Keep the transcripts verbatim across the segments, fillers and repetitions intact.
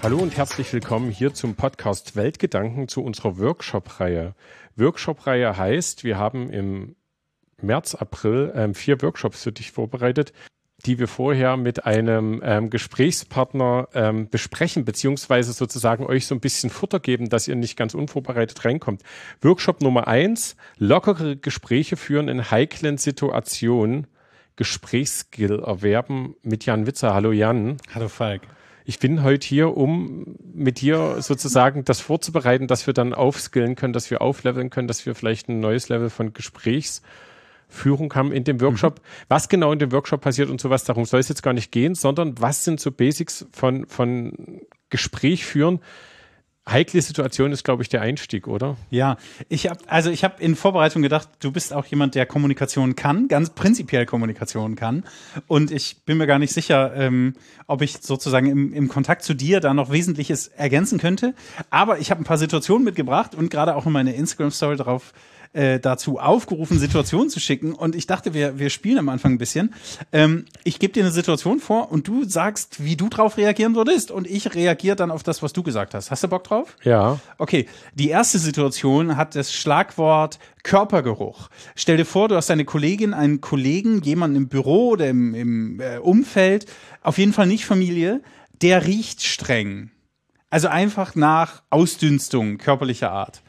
Hallo und herzlich willkommen hier zum Podcast Weltgedanken zu unserer Workshop-Reihe. Workshop-Reihe heißt, wir haben im März, April ähm, vier Workshops für dich vorbereitet, die wir vorher mit einem ähm, Gesprächspartner ähm, besprechen, beziehungsweise sozusagen euch so ein bisschen Futter geben, dass ihr nicht ganz unvorbereitet reinkommt. Workshop Nummer eins, lockere Gespräche führen in heiklen Situationen, Gesprächsskill erwerben mit Jan Witzer. Hallo Jan. Hallo Falk. Ich bin heute hier, um mit dir sozusagen das vorzubereiten, dass wir dann aufskillen können, dass wir aufleveln können, dass wir vielleicht ein neues Level von Gesprächsführung haben in dem Workshop. Mhm. Was genau in dem Workshop passiert und sowas, darum soll es jetzt gar nicht gehen, sondern was sind so Basics von, von Gespräch führen? Heikle Situation ist, glaube ich, der Einstieg, oder? Ja, ich habe also ich habe in Vorbereitung gedacht, du bist auch jemand, der Kommunikation kann, ganz prinzipiell Kommunikation kann. Und ich bin mir gar nicht sicher, ähm, ob ich sozusagen im, im Kontakt zu dir da noch Wesentliches ergänzen könnte. Aber ich habe ein paar Situationen mitgebracht und gerade auch in meine Instagram-Story darauf Äh, dazu aufgerufen, Situationen zu schicken. Und ich dachte, wir, wir spielen am Anfang ein bisschen. Ähm, ich gebe dir eine Situation vor und du sagst, wie du drauf reagieren würdest. Und ich reagiere dann auf das, was du gesagt hast. Hast du Bock drauf? Ja. Okay, die erste Situation hat das Schlagwort Körpergeruch. Stell dir vor, du hast eine Kollegin, einen Kollegen, jemanden im Büro oder im, im äh, Umfeld, auf jeden Fall nicht Familie, der riecht streng. Also einfach nach Ausdünstung körperlicher Art.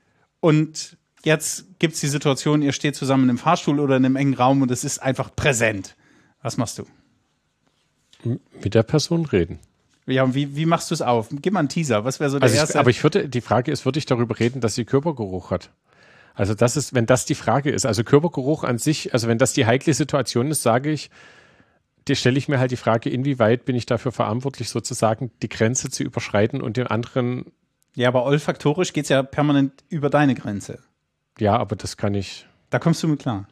Und jetzt gibt's die Situation, ihr steht zusammen im Fahrstuhl oder in einem engen Raum und es ist einfach präsent. Was machst du? Mit der Person reden. Ja, und wie, wie machst du es auf? Gib mal einen Teaser. Was wäre so der also ich, erste? Aber ich würde, die Frage ist, würde ich darüber reden, dass sie Körpergeruch hat? Also das ist, wenn das die Frage ist, also Körpergeruch an sich, also wenn das die heikle Situation ist, sage ich, die stelle ich mir halt die Frage, inwieweit bin ich dafür verantwortlich, sozusagen die Grenze zu überschreiten und den anderen. Ja, aber olfaktorisch geht's ja permanent über deine Grenze. Ja, aber das kann ich. Da kommst du mit klar.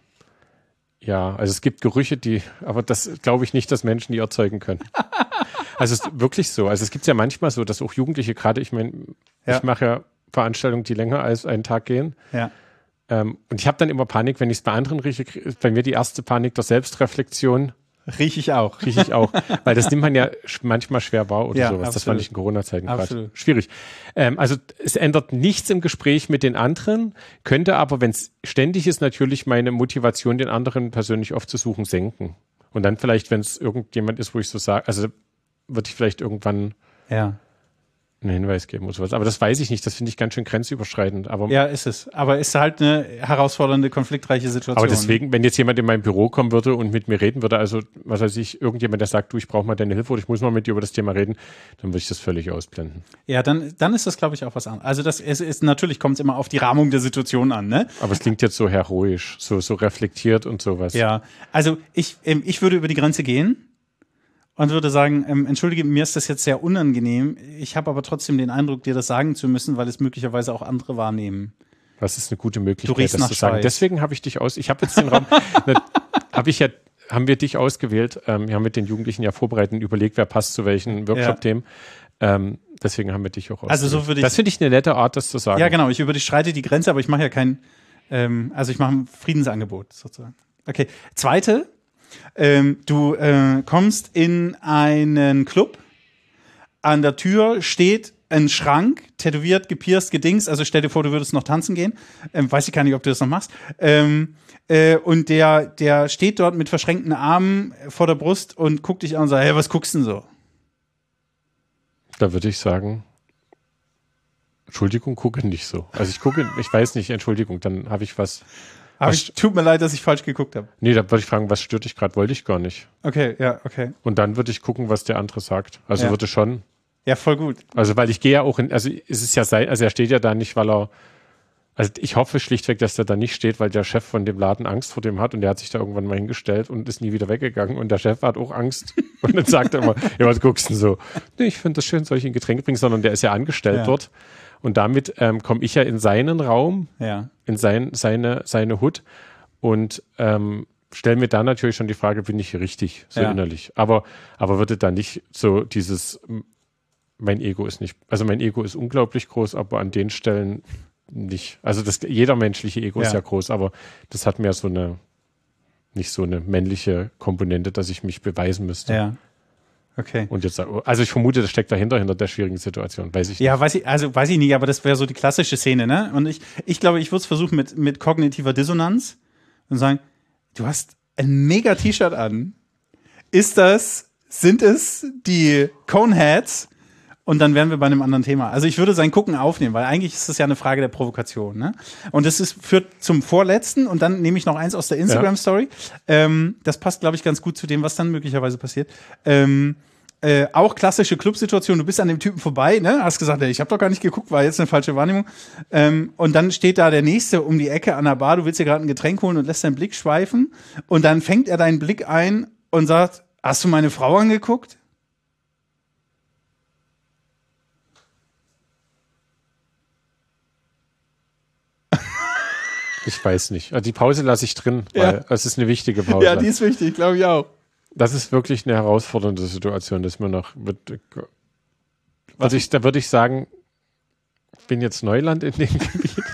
Ja, also es gibt Gerüche, die, aber das glaube ich nicht, dass Menschen die erzeugen können. Also es ist wirklich so. Also es gibt ja manchmal so, dass auch Jugendliche gerade, ich meine, Ja. ich mache ja Veranstaltungen, die länger als einen Tag gehen. Ja. Ähm, und ich habe dann immer Panik, wenn ich es bei anderen rieche. Ist bei mir die erste Panik der Selbstreflexion. Riech ich auch. Riech ich auch. Weil das nimmt man ja sch- manchmal schwer wahr oder Ja, sowas. Das absolut. fand ich in Corona-Zeiten gerade Absolut. schwierig. Ähm, also es ändert nichts im Gespräch mit den anderen, könnte aber, wenn es ständig ist, natürlich meine Motivation, den anderen persönlich aufzusuchen, senken. Und dann vielleicht, wenn es irgendjemand ist, wo ich so sage, also würde ich vielleicht irgendwann Ja. einen Hinweis geben oder sowas. Aber das weiß ich nicht. Das finde ich ganz schön grenzüberschreitend. Aber, Ja, ist es. Aber ist halt eine herausfordernde, konfliktreiche Situation. aber deswegen, wenn jetzt jemand in mein Büro kommen würde und mit mir reden würde, also was weiß ich, irgendjemand, der sagt, du, ich brauche mal deine Hilfe oder ich muss mal mit dir über das Thema reden, dann würde ich das völlig ausblenden. Ja, dann, dann ist das, glaube ich, auch was anderes. Also das ist, ist natürlich kommt es immer auf die Rahmung der Situation an, ne? Aber es klingt jetzt so heroisch, so, so reflektiert und sowas. Ja, also ich, ähm, ich würde über die Grenze gehen und würde sagen, ähm, entschuldige, mir ist das jetzt sehr unangenehm. Ich habe aber trotzdem den Eindruck, dir das sagen zu müssen, weil es möglicherweise auch andere wahrnehmen. Das ist eine gute Möglichkeit, Du riechst das nach zu sagen. Schweiß. Deswegen habe ich dich aus. Ich habe jetzt den Raum. habe ich ja, haben wir dich ausgewählt. Ähm, wir haben mit den Jugendlichen ja vorbereitet und überlegt, wer passt zu welchen Workshop-Themen. Ähm, deswegen haben wir dich auch ausgewählt. Also so würde ich- Das finde ich eine nette Art, das zu sagen. Ja, genau, ich überschreite die Grenze, aber ich mache ja kein, ähm, also ich mache ein Friedensangebot sozusagen. Okay, zweite, ähm, du äh, kommst in einen Club, an der Tür steht ein Schrank, tätowiert, gepierst, gedingst, also stell dir vor, du würdest noch tanzen gehen, ähm, weiß ich gar nicht, ob du das noch machst, ähm, äh, und der, der steht dort mit verschränkten Armen vor der Brust und guckt dich an und sagt, hey, was guckst du denn so? Da würde ich sagen, Entschuldigung, gucke nicht so. Also ich gucke, ich weiß nicht, Entschuldigung, dann habe ich was. Aber was ich, tut mir leid, dass ich falsch geguckt habe. nee, da würde ich fragen, was stört dich gerade? Wollte ich gar nicht. Okay, ja, okay. Und dann würde ich gucken, was der andere sagt. Also Ja. würde schon. Ja, voll gut. Also, weil ich gehe ja auch in, also es ist ja sein, also er steht ja da nicht, weil er, also ich hoffe schlichtweg, dass der da nicht steht, weil der Chef von dem Laden Angst vor dem hat und der hat sich da irgendwann mal hingestellt und ist nie wieder weggegangen und der Chef hat auch Angst und dann sagt er immer, ja, was guckst du denn so? Nee, ich finde das schön, soll ich ein Getränk bringen, sondern der ist ja angestellt Ja. dort und damit ähm, komme ich ja in seinen Raum, Ja. in sein, seine, seine Hut und ähm, stelle mir da natürlich schon die Frage, bin ich hier richtig, so Ja. innerlich. Aber, aber würde da nicht so dieses, mein Ego ist nicht, also mein Ego ist unglaublich groß, aber an den Stellen nicht. Also das, jeder menschliche Ego Ja. ist ja groß, aber das hat mehr so eine, nicht so eine männliche Komponente, dass ich mich beweisen müsste. Ja. Okay. Und jetzt, also ich vermute, das steckt dahinter, hinter der schwierigen Situation. Weiß ich nicht. Ja, weiß ich, also weiß ich nicht, aber das wäre so die klassische Szene, ne? Und ich, ich glaube, ich würde es versuchen mit, mit kognitiver Dissonanz und sagen, du hast ein mega T-Shirt an. Ist das, sind es die Coneheads? Und dann wären wir bei einem anderen Thema. Also ich würde sein Gucken aufnehmen, weil eigentlich ist das ja eine Frage der Provokation, ne? Und das ist, führt zum Vorletzten und dann nehme ich noch eins aus der Instagram-Story. Ja. Ähm, das passt, glaube ich, ganz gut zu dem, was dann möglicherweise passiert. Ähm, äh, auch klassische Clubsituation, du bist an dem Typen vorbei, ne? Hast gesagt, ey, ich habe doch gar nicht geguckt, war jetzt eine falsche Wahrnehmung. Ähm, und dann steht da der Nächste um die Ecke an der Bar, du willst dir gerade ein Getränk holen und lässt deinen Blick schweifen. Und dann fängt er deinen Blick ein und sagt, hast du meine Frau angeguckt? Ich weiß nicht. Die Pause lasse ich drin, weil es ja. ist eine wichtige Pause. Ja, die ist wichtig, glaube ich auch. Das ist wirklich eine herausfordernde Situation, dass man noch wird, also ich, da würde ich sagen, ich bin jetzt Neuland in dem Gebiet.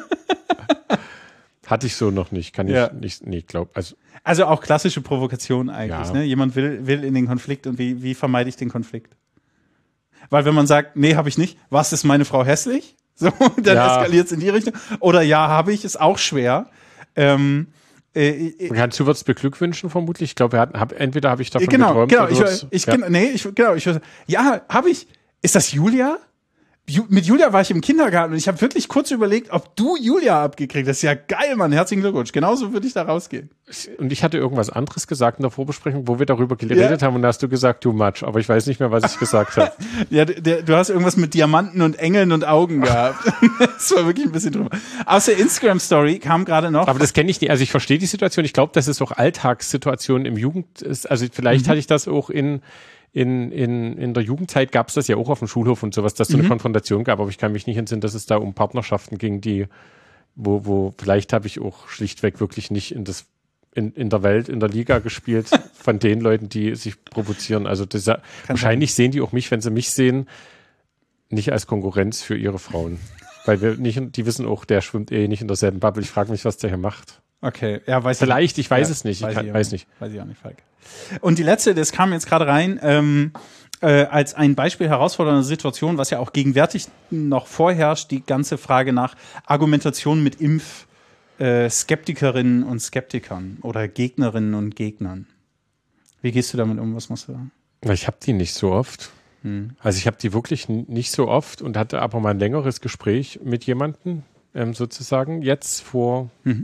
Hatte ich so noch nicht, kann ja. ich nicht, nee, glaub, also. Also auch klassische Provokation eigentlich, ja. ne? Jemand will, will in den Konflikt und wie, wie vermeide ich den Konflikt? Weil wenn man sagt, nee, habe ich nicht, was ist meine Frau hässlich? So, dann ja. eskaliert es in die Richtung. Oder ja, habe ich, ist auch schwer. Ähm, äh, Kannst du würdest beglückwünschen vermutlich? Ich glaube, er hat, hab, entweder habe ich davon genau, geträumt. Genau, oder ich, ich, ja. nee, ich, genau, ich, ja, habe ich. Ist das Julia? Ju, mit Julia war ich im Kindergarten und ich habe wirklich kurz überlegt, ob du Julia abgekriegt hast. Das ist ja geil, Mann. Herzlichen Glückwunsch. Genauso würde ich da rausgehen. Und ich hatte irgendwas anderes gesagt in der Vorbesprechung, wo wir darüber geredet ja. haben und da hast du gesagt, too much. Aber ich weiß nicht mehr, was ich gesagt habe. Ja, der, du hast irgendwas mit Diamanten und Engeln und Augen gehabt. Das war wirklich ein bisschen drüber. Aus der Instagram-Story kam gerade noch. Aber das kenne ich nicht. Also ich verstehe die Situation. Ich glaube, dass es auch Alltagssituationen im Jugend ist. Also vielleicht mhm. hatte ich das auch in In, in, in der Jugendzeit gab es das ja auch auf dem Schulhof und sowas, dass es so eine mhm. Konfrontation gab, aber ich kann mich nicht entsinnen, dass es da um Partnerschaften ging, die, wo, wo vielleicht habe ich auch schlichtweg wirklich nicht in das in, in der Welt, in der Liga gespielt von den Leuten, die sich provozieren. Also das, wahrscheinlich sein. Sehen die auch mich, wenn sie mich sehen, nicht als Konkurrenz für ihre Frauen. Weil wir nicht, die wissen auch, der schwimmt eh nicht in derselben Bubble. Ich frage mich, was der hier macht. Okay, ja, weiß Vielleicht, ich, ich weiß ja, es nicht. Weiß ich kann, ich weiß nicht. Weiß ich auch nicht, Falk. Und die letzte, das kam jetzt gerade rein, ähm, äh, als ein Beispiel herausfordernder Situation, was ja auch gegenwärtig noch vorherrscht, die ganze Frage nach Argumentation mit Impf-Skeptikerinnen äh, und Skeptikern oder Gegnerinnen und Gegnern. Wie gehst du damit um? Was machst du da? Ich habe die nicht so oft. Hm. Also ich habe die wirklich n- nicht so oft und hatte aber mal ein längeres Gespräch mit jemandem, ähm, sozusagen, jetzt vor mhm.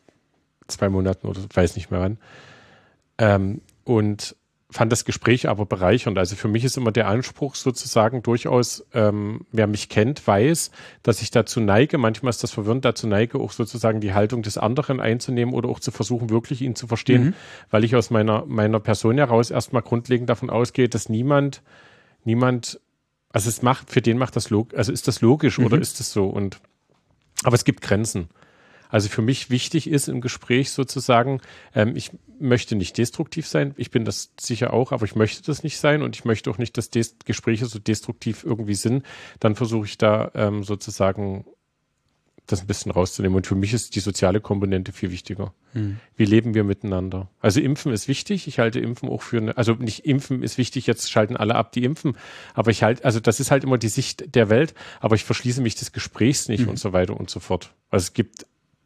zwei Monaten oder weiß nicht mehr wann. Ähm, und fand das Gespräch aber bereichernd. Also für mich ist immer der Anspruch sozusagen durchaus, ähm, wer mich kennt, weiß, dass ich dazu neige, manchmal ist das verwirrend, dazu neige, auch sozusagen die Haltung des anderen einzunehmen oder auch zu versuchen, wirklich ihn zu verstehen, mhm. weil ich aus meiner, meiner Person heraus erstmal grundlegend davon ausgehe, dass niemand, niemand, also es macht, für den macht das log, also ist das logisch mhm. oder ist es so? Und, aber es gibt Grenzen. Also für mich wichtig ist im Gespräch sozusagen, ähm, ich möchte nicht destruktiv sein, ich bin das sicher auch, aber ich möchte das nicht sein und ich möchte auch nicht, dass Des- Gespräche so destruktiv irgendwie sind. Dann versuche ich da ähm, sozusagen das ein bisschen rauszunehmen. Und für mich ist die soziale Komponente viel wichtiger. Hm. Wie leben wir miteinander? Also Impfen ist wichtig. Ich halte Impfen auch für eine, also nicht Impfen ist wichtig, jetzt schalten alle ab, die impfen. Aber ich halte, also das ist halt immer die Sicht der Welt, aber ich verschließe mich des Gesprächs nicht hm. und so weiter und so fort. Also es gibt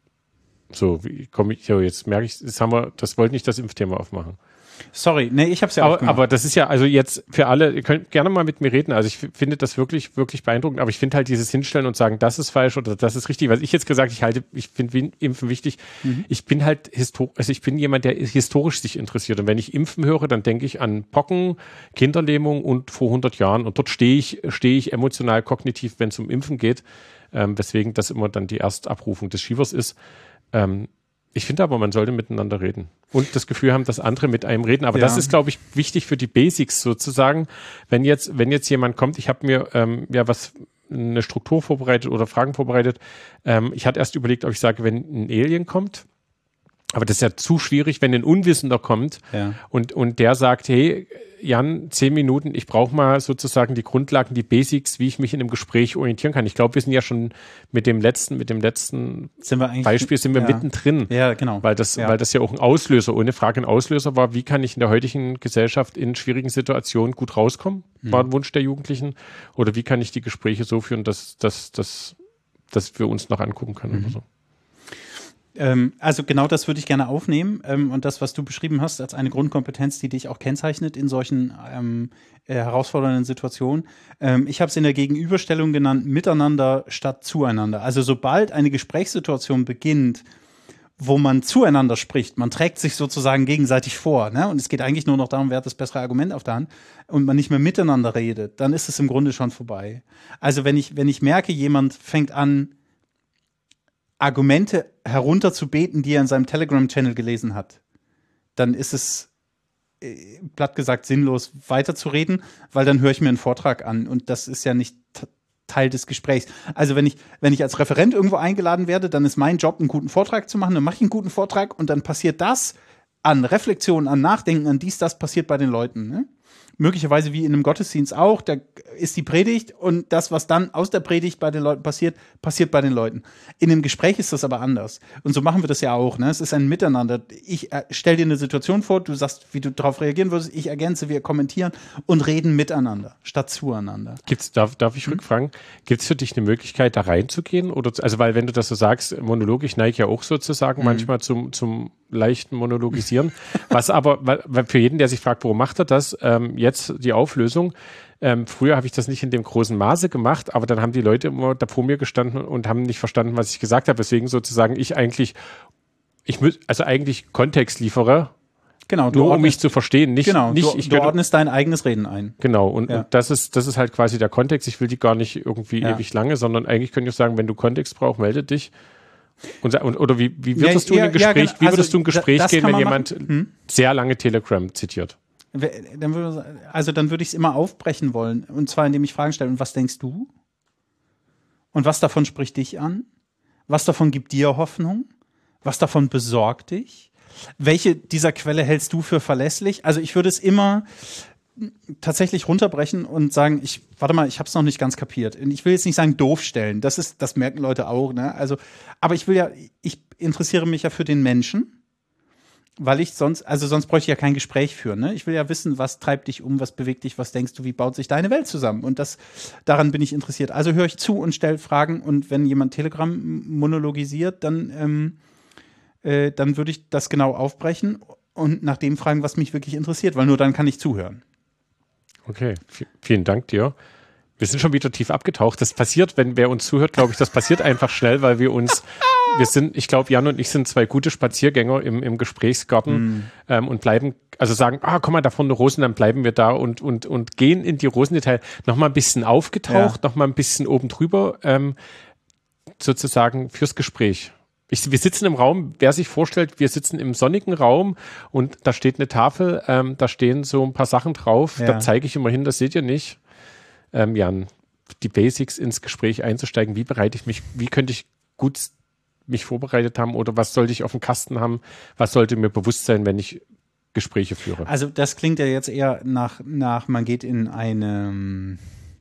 So, wie komme ich, jetzt merke ich, das haben wir, das wollte nicht das Impfthema aufmachen. Sorry, nee, ich habe es ja aber, aufgemacht. aber das ist ja, also jetzt für alle, ihr könnt gerne mal mit mir reden, also ich f- finde das wirklich, wirklich beeindruckend, aber ich finde halt dieses Hinstellen und sagen, das ist falsch oder das ist richtig, was ich jetzt gesagt, ich halte, ich finde Impfen wichtig. Mhm. Ich bin halt historisch, also ich bin jemand, der historisch sich interessiert und wenn ich Impfen höre, dann denke ich an Pocken, Kinderlähmung und vor hundert Jahren und dort stehe ich, stehe ich emotional, kognitiv, wenn es um Impfen geht, ähm, weswegen das immer dann die Erstabrufung des Schiefers ist. Ähm, ich finde aber, man sollte miteinander reden und das Gefühl haben, dass andere mit einem reden. Aber ja. das ist, glaube ich, wichtig für die Basics sozusagen. Wenn jetzt, wenn jetzt jemand kommt, ich habe mir ähm, ja was, eine Struktur vorbereitet oder Fragen vorbereitet. Ähm, ich hatte erst überlegt, ob ich sage, wenn ein Alien kommt, Aber das ist ja zu schwierig, wenn ein Unwissender kommt ja. und, und der sagt, hey, Jan, zehn Minuten, ich brauche mal sozusagen die Grundlagen, die Basics, wie ich mich in einem Gespräch orientieren kann. Ich glaube, wir sind ja schon mit dem letzten, mit dem letzten sind wir eigentlich, Beispiel sind wir ja. mittendrin. Ja, genau. Weil das, ja. weil das ja auch ein Auslöser, ohne Frage ein Auslöser war, wie kann ich in der heutigen Gesellschaft in schwierigen Situationen gut rauskommen, mhm. war ein Wunsch der Jugendlichen. Oder wie kann ich die Gespräche so führen, dass, dass, dass, dass wir uns noch angucken können mhm. oder so. Ähm, also genau das würde ich gerne aufnehmen ähm, und das, was du beschrieben hast, als eine Grundkompetenz, die dich auch kennzeichnet in solchen ähm, äh, herausfordernden Situationen. Ähm, ich habe es in der Gegenüberstellung genannt, miteinander statt zueinander. Also sobald eine Gesprächssituation beginnt, wo man zueinander spricht, man trägt sich sozusagen gegenseitig vor, ne? Und es geht eigentlich nur noch darum, wer hat das bessere Argument auf der Hand und man nicht mehr miteinander redet, dann ist es im Grunde schon vorbei. Also wenn ich, wenn ich merke, jemand fängt an, Argumente herunterzubeten, die er in seinem Telegram-Channel gelesen hat, dann ist es, äh, platt gesagt, sinnlos weiterzureden, weil dann höre ich mir einen Vortrag an und das ist ja nicht t- Teil des Gesprächs. Also wenn ich, wenn ich als Referent irgendwo eingeladen werde, dann ist mein Job, einen guten Vortrag zu machen, dann mache ich einen guten Vortrag und dann passiert das an Reflexion, an Nachdenken, an dies, das passiert bei den Leuten, ne? Möglicherweise wie in einem Gottesdienst auch, da ist die Predigt und das, was dann aus der Predigt bei den Leuten passiert, passiert bei den Leuten. In einem Gespräch ist das aber anders. Und so machen wir das ja auch, ne? Es ist ein Miteinander. Ich äh, stelle dir eine Situation vor, du sagst, wie du darauf reagieren würdest, ich ergänze, wir kommentieren und reden miteinander, statt zueinander. Gibt's, darf, darf ich rückfragen, gibt es für dich eine Möglichkeit, da reinzugehen? Oder, also, weil wenn du das so sagst, Monolog, ich neige ja auch sozusagen mhm. manchmal zum, zum leichten Monologisieren. Was aber, weil, für jeden, der sich fragt, warum macht er das, ähm, jetzt die Auflösung. Ähm, früher habe ich das nicht in dem großen Maße gemacht, aber dann haben die Leute immer da vor mir gestanden und haben nicht verstanden, was ich gesagt habe. Deswegen sozusagen ich eigentlich, ich mü- also eigentlich Kontext liefere, genau, du nur um ordnest, mich zu verstehen. Nicht, genau, nicht, du, ich du könnte, ordnest dein eigenes Reden ein. Genau, und, ja. und das ist das ist halt quasi der Kontext. Ich will die gar nicht irgendwie ja. ewig lange, sondern eigentlich könnte ich sagen, wenn du Kontext brauchst, melde dich. Und, und, oder wie, wie würdest ja, du in ein Gespräch, ja, genau. wie würdest also, du ein Gespräch gehen, wenn jemand hm? sehr lange Telegram zitiert? Dann würde, also dann würde ich es immer aufbrechen wollen. Und zwar, indem ich Fragen stelle. Und was denkst du? Und was davon spricht dich an? Was davon gibt dir Hoffnung? Was davon besorgt dich? Welche dieser Quelle hältst du für verlässlich? Also ich würde es immer tatsächlich runterbrechen und sagen, ich, warte mal, ich habe es noch nicht ganz kapiert. Ich will jetzt nicht sagen doof stellen. Das ist, das merken Leute auch, ne? Also, aber ich will ja, ich interessiere mich ja für den Menschen. Weil ich sonst, also sonst bräuchte ich ja kein Gespräch führen, ne? Ich will ja wissen, was treibt dich um, was bewegt dich, was denkst du, wie baut sich deine Welt zusammen? Und das, daran bin ich interessiert. Also höre ich zu und stelle Fragen und wenn jemand Telegram monologisiert, dann, ähm, äh, dann würde ich das genau aufbrechen und nach dem fragen, was mich wirklich interessiert, weil nur dann kann ich zuhören. Okay, v- vielen Dank dir. Wir sind schon wieder tief abgetaucht. Das passiert, wenn wer uns zuhört, glaube ich, das passiert einfach schnell, weil wir uns, wir sind, ich glaube, Jan und ich sind zwei gute Spaziergänger im, im Gesprächsgarten mm. ähm, und bleiben, also sagen, ah, komm mal, da vorne Rosen, dann bleiben wir da und, und, und gehen in die Rosendetail. Nochmal ein bisschen aufgetaucht, ja. nochmal ein bisschen oben drüber, ähm, sozusagen fürs Gespräch. Ich, wir sitzen im Raum, wer sich vorstellt, wir sitzen im sonnigen Raum und da steht eine Tafel, ähm, da stehen so ein paar Sachen drauf, ja. da zeige ich immer hin, das seht ihr nicht. Ähm, Jan, die Basics ins Gespräch einzusteigen, wie bereite ich mich, wie könnte ich gut mich vorbereitet haben oder was sollte ich auf dem Kasten haben, was sollte mir bewusst sein, wenn ich Gespräche führe? Also das klingt ja jetzt eher nach, nach man geht in eine,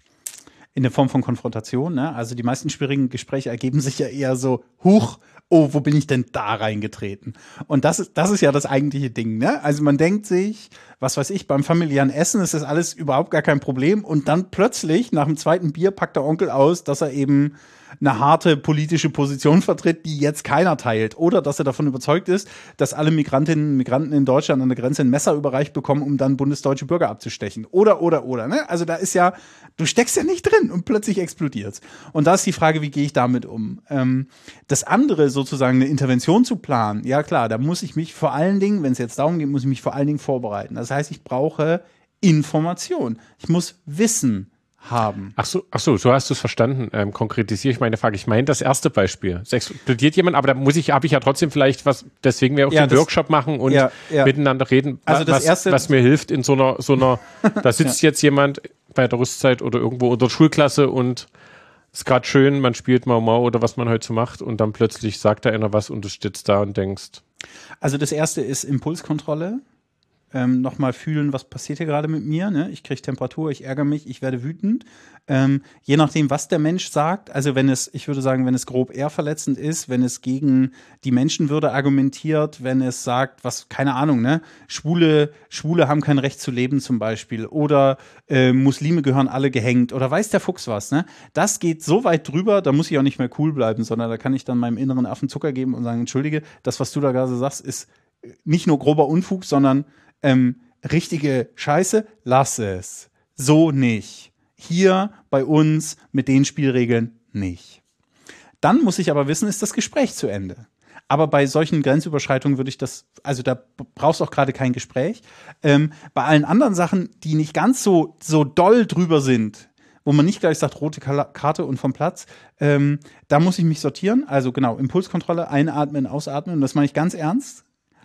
in eine Form von Konfrontation, ne? Also die meisten schwierigen Gespräche ergeben sich ja eher so, huch, oh, wo bin ich denn da reingetreten? Und das ist, das ist ja das eigentliche Ding, ne? Also man denkt sich, was weiß ich, beim familiären Essen ist das alles überhaupt gar kein Problem und dann plötzlich nach dem zweiten Bier packt der Onkel aus, dass er eben eine harte politische Position vertritt, die jetzt keiner teilt. Oder dass er davon überzeugt ist, dass alle Migrantinnen und Migranten in Deutschland an der Grenze ein Messer überreicht bekommen, um dann bundesdeutsche Bürger abzustechen. Oder, oder, oder. Ne? Also da ist ja, du steckst ja nicht drin und plötzlich explodiert's. Und da ist die Frage, wie gehe ich damit um? Ähm, das andere, sozusagen eine Intervention zu planen, ja klar, da muss ich mich vor allen Dingen, wenn es jetzt darum geht, muss ich mich vor allen Dingen vorbereiten. Das heißt, ich brauche Information. Ich muss Wissen haben. Ach so, ach so, so hast du es verstanden. Ähm, konkretisiere ich meine Frage. Ich meine das erste Beispiel. Es explodiert jemand, aber da muss ich, habe ich ja trotzdem vielleicht was, deswegen wir auch ja, den das, Workshop machen und ja, ja. miteinander reden, also das was, erste, was mir hilft in so einer, so einer, da sitzt ja. jetzt jemand bei der Rüstzeit oder irgendwo unter der Schulklasse und ist gerade schön, man spielt Mau Mau oder was man heute so macht und dann plötzlich sagt da einer was und du stehst da und denkst, Also das erste ist Impulskontrolle. Ähm, nochmal fühlen, was passiert hier gerade mit mir. Ne? Ich kriege Temperatur, ich ärgere mich, ich werde wütend. Ähm, je nachdem, was der Mensch sagt, also wenn es, ich würde sagen, wenn es grob ehrverletzend ist, wenn es gegen die Menschenwürde argumentiert, wenn es sagt, was, keine Ahnung, ne, Schwule, Schwule haben kein Recht zu leben zum Beispiel oder äh, Muslime gehören alle gehängt oder weiß der Fuchs was, ne? Das geht so weit drüber, da muss ich auch nicht mehr cool bleiben, sondern da kann ich dann meinem inneren Affen Zucker geben und sagen, entschuldige, das, was du da gerade sagst, ist nicht nur grober Unfug, sondern Ähm, richtige Scheiße, lass es. So nicht. Hier bei uns mit den Spielregeln nicht. Dann muss ich aber wissen, ist das Gespräch zu Ende. Aber bei solchen Grenzüberschreitungen würde ich das, also da brauchst du auch gerade kein Gespräch. Ähm, bei allen anderen Sachen, die nicht ganz so, so doll drüber sind, wo man nicht gleich sagt, rote Karte und vom Platz, ähm, da muss ich mich sortieren. Also genau, Impulskontrolle, einatmen, ausatmen, das meine ich ganz ernst,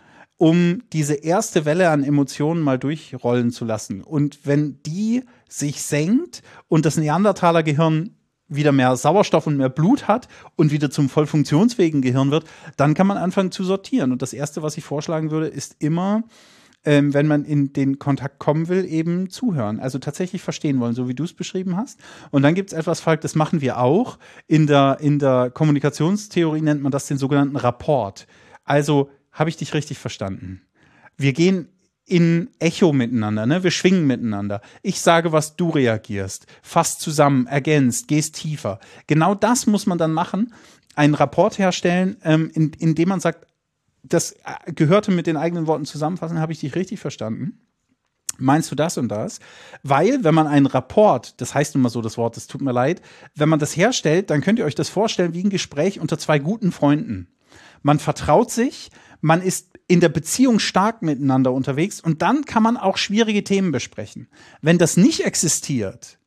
um diese erste Welle an Emotionen mal durchrollen zu lassen. Und wenn die sich senkt und das Neandertaler-Gehirn wieder mehr Sauerstoff und mehr Blut hat und wieder zum voll funktionsfähigen Gehirn wird, dann kann man anfangen zu sortieren. Und das Erste, was ich vorschlagen würde, ist immer, ähm, wenn man in den Kontakt kommen will, eben zuhören. Also tatsächlich verstehen wollen, so wie du es beschrieben hast. Und dann gibt es etwas, Falk, das machen wir auch. In der, in der Kommunikationstheorie nennt man das den sogenannten Rapport. Also habe ich dich richtig verstanden? Wir gehen in Echo miteinander, ne? Wir schwingen miteinander. Ich sage, was du reagierst, fasst zusammen, ergänzt, gehst tiefer. Genau das muss man dann machen, einen Rapport herstellen, ähm, in, in dem man sagt, das gehörte mit den eigenen Worten zusammenfassen, habe ich dich richtig verstanden? Meinst du das und das? Weil, wenn man einen Rapport, das heißt nun mal so das Wort, es tut mir leid, wenn man das herstellt, dann könnt ihr euch das vorstellen wie ein Gespräch unter zwei guten Freunden. Man vertraut sich, man ist in der Beziehung stark miteinander unterwegs und dann kann man auch schwierige Themen besprechen. Wenn das nicht existiert,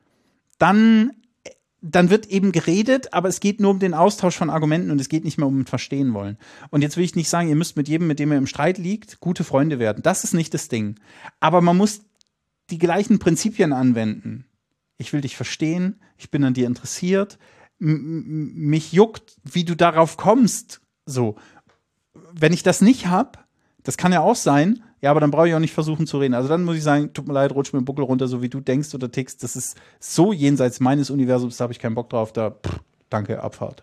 dann, dann wird eben geredet, aber es geht nur um den Austausch von Argumenten und es geht nicht mehr um ein Verstehen wollen. Und jetzt will ich nicht sagen, ihr müsst mit jedem, mit dem ihr im Streit liegt, gute Freunde werden. Das ist nicht das Ding. Aber man muss die gleichen Prinzipien anwenden. Ich will dich verstehen, ich bin an dir interessiert, M- mich juckt, wie du darauf kommst, so. Wenn ich das nicht habe, das kann ja auch sein, ja, aber dann brauche ich auch nicht versuchen zu reden. Also dann muss ich sagen, tut mir leid, rutsch mir den Buckel runter, so wie du denkst oder tickst. Das ist so jenseits meines Universums, da habe ich keinen Bock drauf. Da, pff, danke, Abfahrt.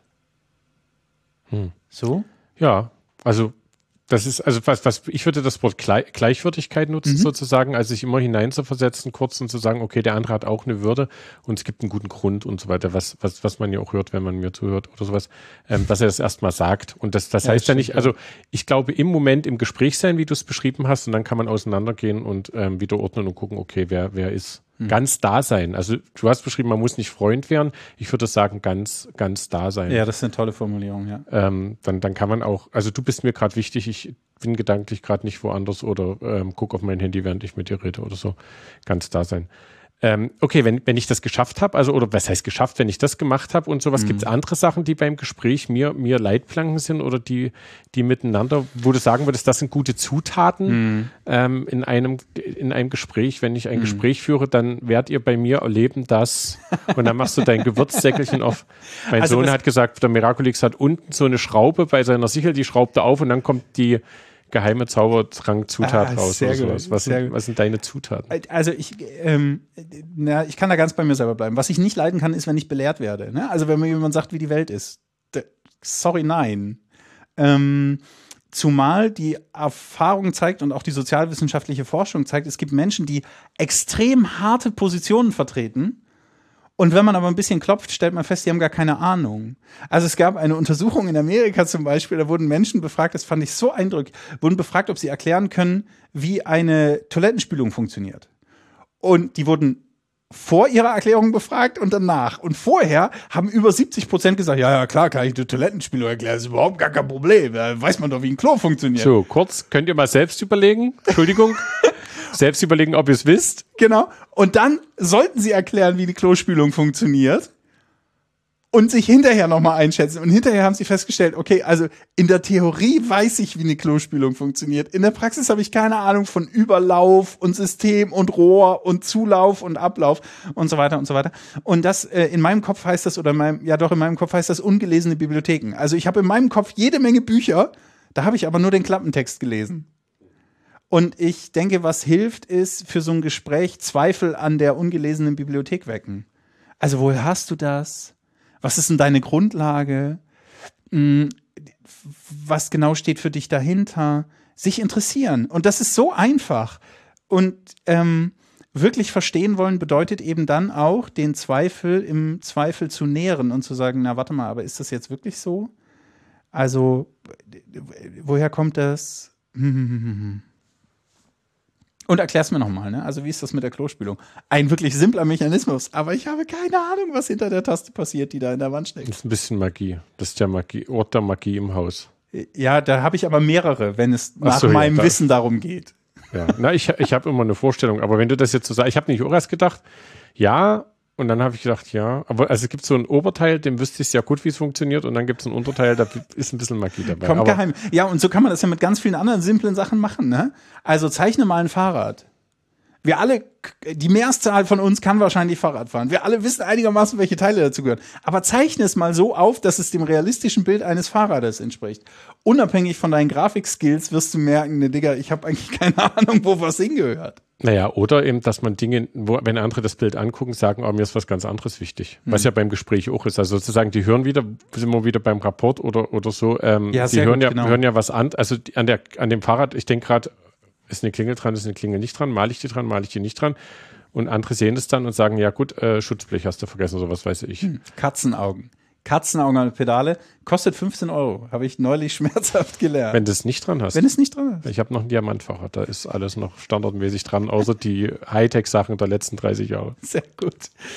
Hm. So? Ja, also das ist, also was, was ich würde das Wort Gleich, Gleichwürdigkeit nutzen, mhm. sozusagen, also sich immer hineinzuversetzen, kurz und zu sagen, okay, der andere hat auch eine Würde und es gibt einen guten Grund und so weiter, was, was, was man ja auch hört, wenn man mir zuhört oder sowas, ähm, was er das erstmal sagt. Und das, das ja, heißt ja nicht, also ich glaube, im Moment im Gespräch sein, wie du es beschrieben hast, und dann kann man auseinandergehen und ähm, wieder ordnen und gucken, okay, wer, wer ist ganz da sein. Also du hast beschrieben, man muss nicht Freund werden. Ich würde sagen, ganz, ganz da sein. Ja, das ist eine tolle Formulierung, ja. Ähm, dann, dann kann man auch, also du bist mir gerade wichtig, ich bin gedanklich gerade nicht woanders oder ähm, guck auf mein Handy, während ich mit dir rede oder so. Ganz da sein. Ähm, okay, wenn, wenn ich das geschafft habe, also oder was heißt geschafft, wenn ich das gemacht habe und sowas, mhm. gibt es andere Sachen, die beim Gespräch mir, mir Leitplanken sind oder die, die miteinander, wo du sagen würdest, das sind gute Zutaten mhm. ähm, in einem, in einem Gespräch. Wenn ich ein mhm. Gespräch führe, dann werdet ihr bei mir erleben, dass, und dann machst du dein Gewürzsäckelchen auf. Mein also Sohn hat gesagt, der Miraculix hat unten so eine Schraube bei seiner Sichel, die schraubt er auf und dann kommt die geheime Zaubertrank-Zutat ah, raus oder sowas. Was sind, was sind deine Zutaten? Also ich, ähm, na, ich kann da ganz bei mir selber bleiben. Was ich nicht leiden kann, ist, wenn ich belehrt werde. Ne? Also wenn mir jemand sagt, wie die Welt ist. Sorry, nein. Ähm, zumal die Erfahrung zeigt und auch die sozialwissenschaftliche Forschung zeigt, es gibt Menschen, die extrem harte Positionen vertreten. Und wenn man aber ein bisschen klopft, stellt man fest, die haben gar keine Ahnung. Also es gab eine Untersuchung in Amerika zum Beispiel, da wurden Menschen befragt, das fand ich so eindrücklich, wurden befragt, ob sie erklären können, wie eine Toilettenspülung funktioniert. Und die wurden vor ihrer Erklärung befragt und danach. Und vorher haben über siebzig Prozent gesagt, ja, ja, klar, kann ich die Toilettenspülung erklären, das ist überhaupt gar kein Problem. Da weiß man doch, wie ein Klo funktioniert. So, kurz, könnt ihr mal selbst überlegen? Entschuldigung. Selbst überlegen, ob ihr es wisst. Genau. Und dann sollten sie erklären, wie die Klospülung funktioniert und sich hinterher nochmal einschätzen. Und hinterher haben sie festgestellt, okay, also in der Theorie weiß ich, wie eine Klospülung funktioniert. In der Praxis habe ich keine Ahnung von Überlauf und System und Rohr und Zulauf und Ablauf und so weiter und so weiter. Und das, äh, in meinem Kopf heißt das, oder in meinem, ja doch, in meinem Kopf heißt das ungelesene Bibliotheken. Also ich habe in meinem Kopf jede Menge Bücher, Da habe ich aber nur den Klappentext gelesen. Und ich denke, was hilft, ist für so ein Gespräch Zweifel an der ungelesenen Bibliothek wecken. Also woher hast du das? Was ist denn deine Grundlage? Was genau steht für dich dahinter? Sich interessieren. Und das ist so einfach. Und ähm, wirklich verstehen wollen bedeutet eben dann auch, den Zweifel im Zweifel zu nähren und zu sagen, na warte mal, aber ist das jetzt wirklich so? Also, woher kommt das? Und erklär's mir nochmal, ne? Also, wie ist das mit der Klospülung? Ein wirklich simpler Mechanismus, aber ich habe keine Ahnung, was hinter der Taste passiert, die da in der Wand steckt. Das ist ein bisschen Magie. Das ist der Magie, Ort der Magie im Haus. Ja, da habe ich aber mehrere, wenn es nach so, meinem ja, da, Wissen darum geht. Ja, na, ich, ich habe immer eine Vorstellung, aber wenn du das jetzt so sagst, ich habe nicht auch erst gedacht, ja, und dann habe ich gedacht, ja, aber also es gibt so ein Oberteil, dem wüsste ich sehr gut, wie es funktioniert, und dann gibt es ein Unterteil, da ist ein bisschen Magie dabei. Kommt aber geheim. Ja, und so kann man das ja mit ganz vielen anderen simplen Sachen machen, ne? Also zeichne mal ein Fahrrad. Wir alle, die Mehrzahl von uns kann wahrscheinlich Fahrrad fahren. Wir alle wissen einigermaßen, welche Teile dazugehören. Aber zeichne es mal so auf, dass es dem realistischen Bild eines Fahrrades entspricht. Unabhängig von deinen Grafikskills wirst du merken, ne Digga, ich habe eigentlich keine Ahnung, wo was hingehört. Naja, oder eben, dass man Dinge, wo, wenn andere das Bild angucken, sagen, oh, mir ist was ganz anderes wichtig. Hm. Was ja beim Gespräch auch ist. Also sozusagen, die hören wieder, sind wir wieder beim Rapport oder, oder so, ähm, ja, die hören, gut, ja, genau. hören ja was an. Also die, an, der, an dem Fahrrad, ich denke gerade, ist eine Klingel dran, ist eine Klingel nicht dran, male ich die dran, male ich die nicht dran. Und andere sehen das dann und sagen, ja gut, äh, Schutzblech hast du vergessen oder was weiß ich. Hm. Katzenaugen. Katzenaugen an der Pedale, kostet fünfzehn Euro. Habe ich neulich schmerzhaft gelernt. Wenn du es nicht dran hast. Wenn es nicht dran hast. Ich habe noch ein Diamantfahrrad, da ist alles noch standardmäßig dran, außer die Hightech-Sachen der letzten dreißig Jahre. Sehr gut.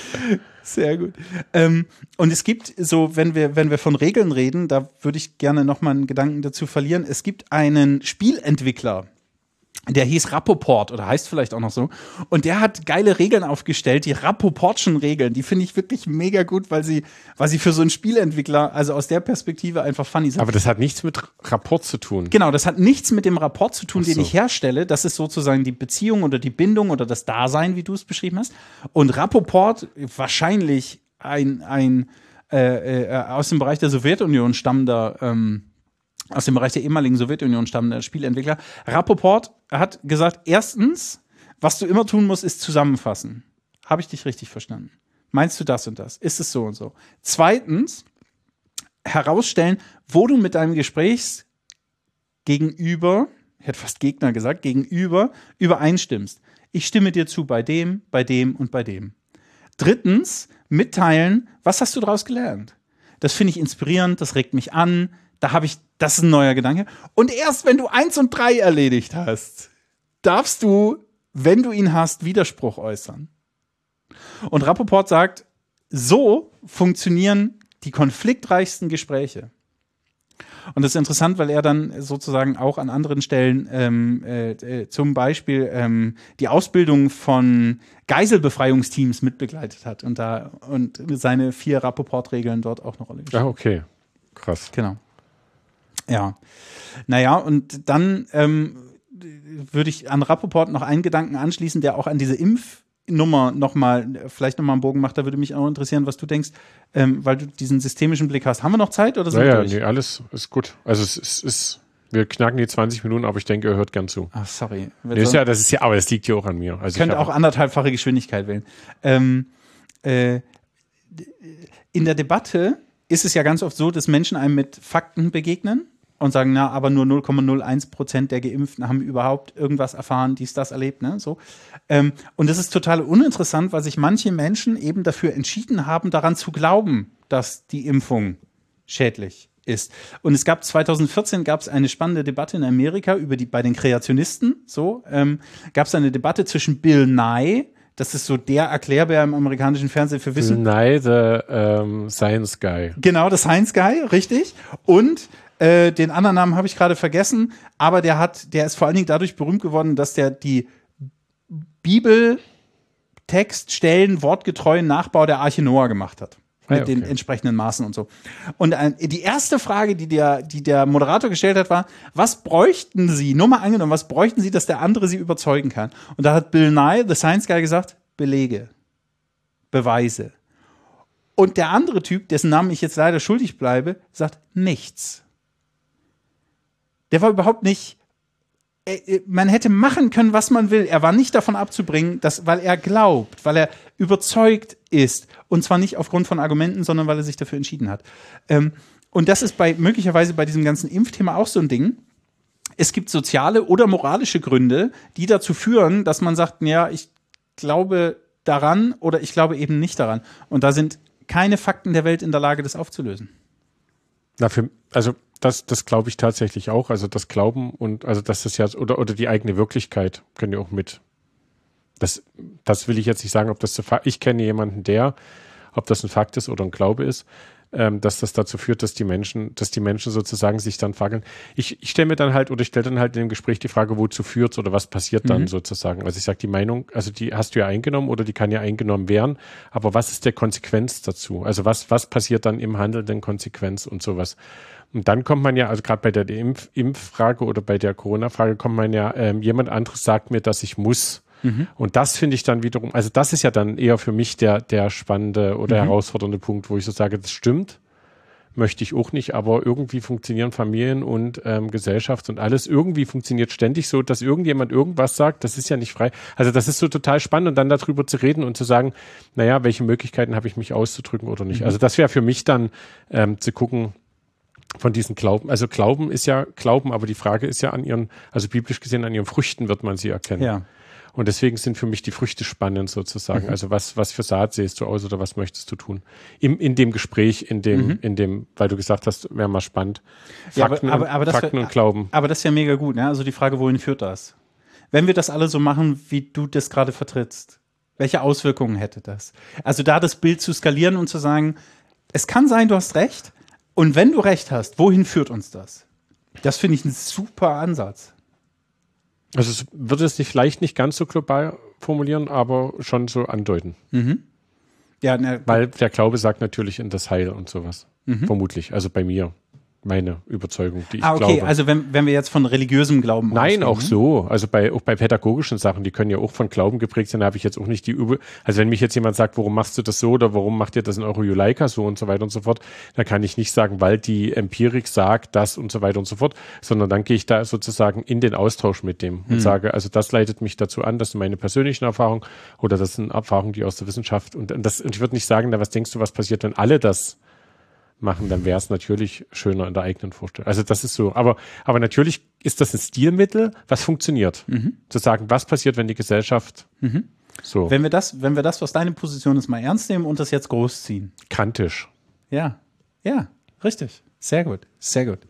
Sehr gut. Ähm, und es gibt so, wenn wir, wenn wir von Regeln reden, da würde ich gerne nochmal einen Gedanken dazu verlieren. Es gibt einen Spielentwickler, der hieß Rapoport oder heißt vielleicht auch noch so. Und der hat geile Regeln aufgestellt, die Rapoportschen Regeln. Die finde ich wirklich mega gut, weil sie, weil sie für so einen Spielentwickler, also aus der Perspektive einfach funny sind. Aber das hat nichts mit Rapport zu tun. Genau, das hat nichts mit dem Rapport zu tun, Ach so. den ich herstelle. Das ist sozusagen die Beziehung oder die Bindung oder das Dasein, wie du es beschrieben hast. Und Rapoport, wahrscheinlich ein, ein äh, äh, aus dem Bereich der Sowjetunion stammender ähm, aus dem Bereich der ehemaligen Sowjetunion stammender Spielentwickler. Rapoport hat gesagt, erstens, was du immer tun musst, ist zusammenfassen. Habe ich dich richtig verstanden? Meinst du das und das? Ist es so und so? Zweitens, herausstellen, wo du mit deinem Gesprächsgegenüber, ich hätte fast Gegner gesagt, gegenüber übereinstimmst. Ich stimme dir zu bei dem, bei dem und bei dem. Drittens, mitteilen, was hast du daraus gelernt? Das finde ich inspirierend, das regt mich an. Da habe ich, das ist ein neuer Gedanke. Und erst wenn du eins und drei erledigt hast, darfst du, wenn du ihn hast, Widerspruch äußern. Und Rapoport sagt, so funktionieren die konfliktreichsten Gespräche. Und das ist interessant, weil er dann sozusagen auch an anderen Stellen ähm, äh, zum Beispiel ähm, die Ausbildung von Geiselbefreiungsteams mitbegleitet hat und da und seine vier Rapoport-Regeln dort auch eine Rolle gespielt. Ah, okay. Krass. Genau. Ja. Naja, und dann ähm, würde ich an Rapoport noch einen Gedanken anschließen, der auch an diese Impfnummer nochmal, vielleicht nochmal einen Bogen macht. Da würde mich auch interessieren, was du denkst, ähm, weil du diesen systemischen Blick hast. Haben wir noch Zeit oder sind ja, wir ja, durch? nee, alles ist gut. Also es ist, ist, wir knacken die zwanzig Minuten, aber ich denke, er hört gern zu. Ach, sorry. Nee, ist ja, das ist ja, aber es liegt ja auch an mir. Also ich könnte auch anderthalbfache Geschwindigkeit wählen. Ähm, äh, in der Debatte ist es ja ganz oft so, dass Menschen einem mit Fakten begegnen und sagen, na, aber nur null Komma null eins Prozent der Geimpften haben überhaupt irgendwas erfahren, dies, das erlebt, ne, so. Ähm, und das ist total uninteressant, weil sich manche Menschen eben dafür entschieden haben, daran zu glauben, dass die Impfung schädlich ist. Und es gab zwanzig vierzehn gab es eine spannende Debatte in Amerika über die, bei den Kreationisten, so, ähm, gab es eine Debatte zwischen Bill Nye, das ist so der Erklärbär im amerikanischen Fernsehen für Wissen. Bill Nye, the um, Science Guy. Genau, das Science Guy, richtig. Und Äh, den anderen Namen habe ich gerade vergessen, aber der hat, der ist vor allen Dingen dadurch berühmt geworden, dass der die Bibeltextstellen wortgetreuen Nachbau der Arche Noah gemacht hat. Mit ah, okay. den entsprechenden Maßen und so. Und äh, die erste Frage, die der, die der Moderator gestellt hat, war, was bräuchten Sie, nur mal angenommen, was bräuchten Sie, dass der andere Sie überzeugen kann? Und da hat Bill Nye, the Science Guy, gesagt, Belege, Beweise. Und der andere Typ, dessen Namen ich jetzt leider schuldig bleibe, sagt nichts. Der war überhaupt nicht, äh, man hätte machen können, was man will. Er war nicht davon abzubringen, dass, weil er glaubt, weil er überzeugt ist. Und zwar nicht aufgrund von Argumenten, sondern weil er sich dafür entschieden hat. Ähm, und das ist bei möglicherweise bei diesem ganzen Impfthema auch so ein Ding. Es gibt soziale oder moralische Gründe, die dazu führen, dass man sagt, ja, ich glaube daran oder ich glaube eben nicht daran. Und da sind keine Fakten der Welt in der Lage, das aufzulösen. Na, für, also das, das glaube ich tatsächlich auch. Also das Glauben und also das ist ja, oder, oder die eigene Wirklichkeit können ja auch mit. Das, das will ich jetzt nicht sagen, ob das so, ich kenne jemanden, der, ob das ein Fakt ist oder ein Glaube ist, ähm, dass das dazu führt, dass die Menschen, dass die Menschen sozusagen sich dann fragen. Ich, ich stelle mir dann halt oder ich stelle dann halt in dem Gespräch die Frage, wozu führt's oder was passiert dann mhm. sozusagen. Also ich sage, die Meinung, also die hast du ja eingenommen oder die kann ja eingenommen werden, aber was ist der Konsequenz dazu? Also was, was passiert dann im handelnden Konsequenz und sowas? Und dann kommt man ja, also gerade bei der Impf, Impffrage oder bei der Corona-Frage kommt man ja, ähm, jemand anderes sagt mir, dass ich muss. Mhm. Und das finde ich dann wiederum, also das ist ja dann eher für mich der, der spannende oder mhm. herausfordernde Punkt, wo ich so sage, das stimmt, möchte ich auch nicht, aber irgendwie funktionieren Familien und ähm, Gesellschaft und alles, irgendwie funktioniert ständig so, dass irgendjemand irgendwas sagt, das ist ja nicht frei. Also das ist so total spannend und dann darüber zu reden und zu sagen, naja, welche Möglichkeiten habe ich mich auszudrücken oder nicht. Mhm. Also das wäre für mich dann ähm, zu gucken, von diesen Glauben, also Glauben ist ja Glauben, aber die Frage ist ja an ihren, also biblisch gesehen an ihren Früchten wird man sie erkennen. Ja. Und deswegen sind für mich die Früchte spannend sozusagen. Mhm. Also was, was für Saat sähst du aus oder was möchtest du tun? Im, in dem Gespräch, in dem, mhm. in dem, weil du gesagt hast, wäre mal spannend. Fakten, ja, aber, aber, aber und, Fakten wär, und Glauben. Aber das ist ja mega gut, ne? Also die Frage, wohin führt das? Wenn wir das alle so machen, wie du das gerade vertrittst, welche Auswirkungen hätte das? Also da das Bild zu skalieren und zu sagen, es kann sein, du hast recht. Und wenn du recht hast, wohin führt uns das? Das finde ich ein super Ansatz. Also es würde es nicht, vielleicht nicht ganz so global formulieren, aber schon so andeuten. Mhm. Ja, ne, weil der Glaube sagt natürlich in das Heil und sowas. Mhm. Vermutlich. Also bei mir. Meine Überzeugung, die ich ah, okay. glaube. Also wenn, wenn wir jetzt von religiösem Glauben Nein, ausgehen, auch ne? so. Also bei, auch bei pädagogischen Sachen, die können ja auch von Glauben geprägt sein, da habe ich jetzt auch nicht die Übel. Also wenn mich jetzt jemand sagt, warum machst du das so oder warum macht ihr das in eure Juleika so und so weiter und so fort, dann kann ich nicht sagen, weil die Empirik sagt das und so weiter und so fort, sondern dann gehe ich da sozusagen in den Austausch mit dem und hm. sage, also das leitet mich dazu an, das sind meine persönlichen Erfahrungen oder das sind Erfahrungen, die aus der Wissenschaft und, und das, und ich würde nicht sagen, na, was denkst du, was passiert, wenn alle das machen, dann wäre es natürlich schöner in der eigenen Vorstellung. Also das ist so. Aber, aber natürlich ist das ein Stilmittel, was funktioniert. Mhm. Zu sagen, was passiert, wenn die Gesellschaft mhm. so. Wenn wir das, wenn wir das, was deine Position ist, mal ernst nehmen und das jetzt großziehen. Kantisch. Ja, ja, richtig. Sehr gut, sehr gut.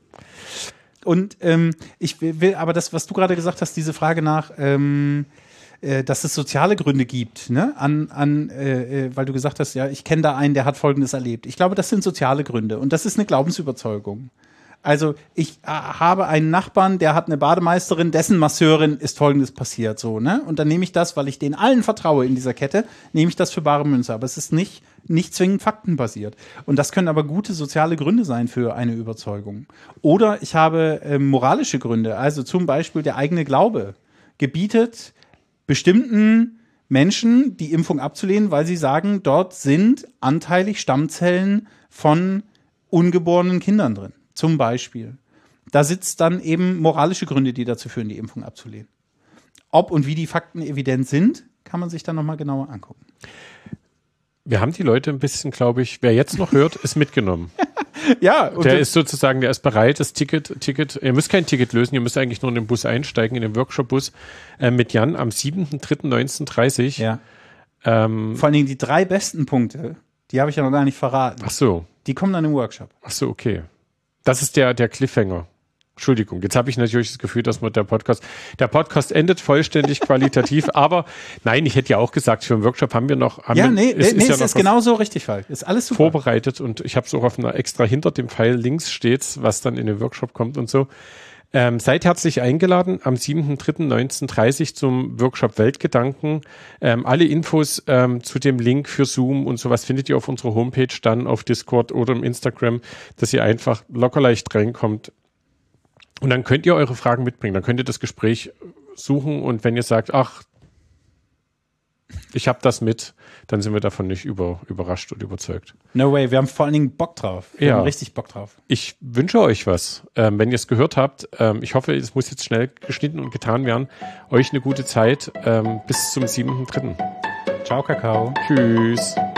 Und ähm, ich will, aber das, was du gerade gesagt hast, diese Frage nach, ähm, dass es soziale Gründe gibt, ne? An, an, äh, weil du gesagt hast, ja, ich kenne da einen, der hat Folgendes erlebt. Ich glaube, das sind soziale Gründe und das ist eine Glaubensüberzeugung. Also ich äh, habe einen Nachbarn, der hat eine Bademeisterin, dessen Masseurin ist Folgendes passiert, so, ne? Und dann nehme ich das, weil ich denen allen vertraue in dieser Kette, nehme ich das für bare Münze. Aber es ist nicht, nicht zwingend faktenbasiert. Und das können aber gute soziale Gründe sein für eine Überzeugung. Oder ich habe äh, moralische Gründe, also zum Beispiel der eigene Glaube gebietet, bestimmten Menschen die Impfung abzulehnen, weil sie sagen, dort sind anteilig Stammzellen von ungeborenen Kindern drin, zum Beispiel. Da sitzt dann eben moralische Gründe, die dazu führen, die Impfung abzulehnen. Ob und wie die Fakten evident sind, kann man sich dann nochmal genauer angucken. Wir haben die Leute ein bisschen, glaube ich, wer jetzt noch hört, ist mitgenommen. Ja. Und der ist sozusagen, der ist bereit, das Ticket, Ticket, ihr müsst kein Ticket lösen, ihr müsst eigentlich nur in den Bus einsteigen, in den Workshop-Bus äh, mit Jan am siebten dritten neunzehnhundertdreißig. Ja. Ähm, Vor allen Dingen die drei besten Punkte, die habe ich ja noch gar nicht verraten. Ach so. Die kommen dann im Workshop. Ach so, okay. Das ist der, der Cliffhanger. Entschuldigung, jetzt habe ich natürlich das Gefühl, dass man der Podcast, der Podcast endet vollständig qualitativ, aber nein, ich hätte ja auch gesagt, für einen Workshop haben wir noch, haben ja, wir, nee, ist, nee, ist ja es ist genau so richtig, Falk. Ist alles super. Vorbereitet und ich habe es auch auf einer extra hinter dem Pfeil links steht's, was dann in den Workshop kommt und so. Ähm, seid herzlich eingeladen am siebten dritten neunzehnhundertdreißig zum Workshop Weltgedanken. Ähm, alle Infos ähm, zu dem Link für Zoom und sowas findet ihr auf unserer Homepage, dann auf Discord oder im Instagram, dass ihr einfach locker leicht reinkommt. Und dann könnt ihr eure Fragen mitbringen, dann könnt ihr das Gespräch suchen und wenn ihr sagt, ach, Ich habe das mit, dann sind wir davon nicht über, überrascht und überzeugt. No way, wir haben vor allen Dingen Bock drauf. Wir Ja. haben richtig Bock drauf. Ich wünsche euch was. Ähm, wenn ihr es gehört habt, ähm, ich hoffe, es muss jetzt schnell geschnitten und getan werden. Euch eine gute Zeit. Ähm, bis zum siebten dritten Ciao, Kakao. Tschüss.